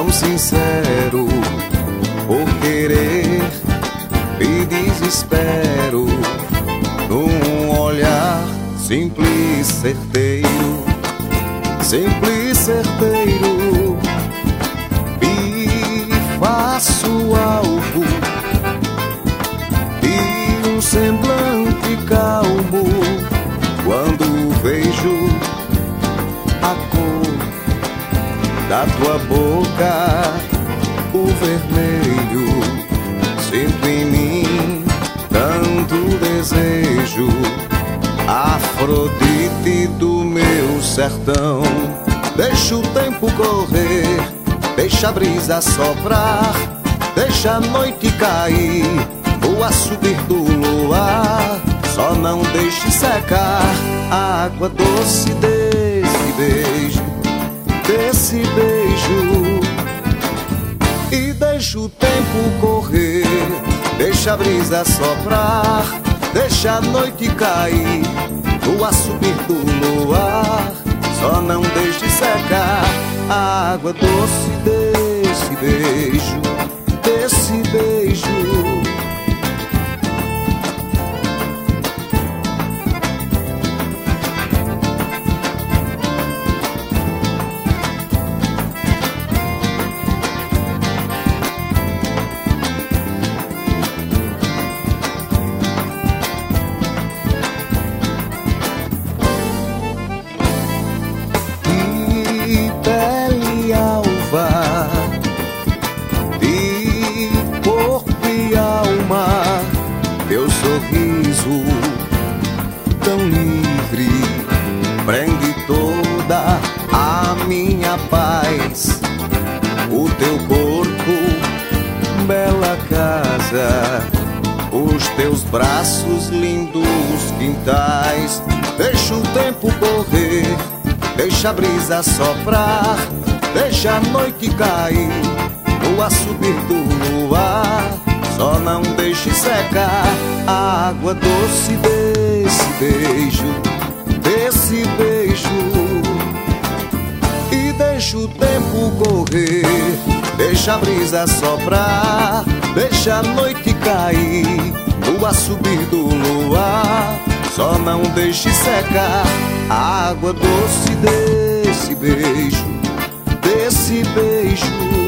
tão sincero, por querer e desespero, num olhar simples, certeiro, e faço algo e um semblante calmo quando vejo a cor da tua boca, o vermelho. Sinto em mim tanto desejo, Afrodite do meu sertão. Deixa o tempo correr, deixa a brisa soprar, deixa a noite cair, voa subir do luar. Só não deixe secar a água doce desse beijo, e deixa o tempo correr, deixa a brisa soprar, deixa a noite cair, voa subir do luar. Só não deixe secar a água doce desse beijo, de corpo e alma. Teu sorriso tão livre prende toda a minha paz. O teu corpo, bela casa, os teus braços, lindos quintais. Deixa o tempo correr, deixa a brisa soprar, deixa a noite cair, voa subir do luar. Só não deixe secar a água doce desse beijo, e deixa o tempo correr, deixa a brisa soprar, deixa a noite cair, voa subir do luar. Só não deixe secar a água doce desse beijo,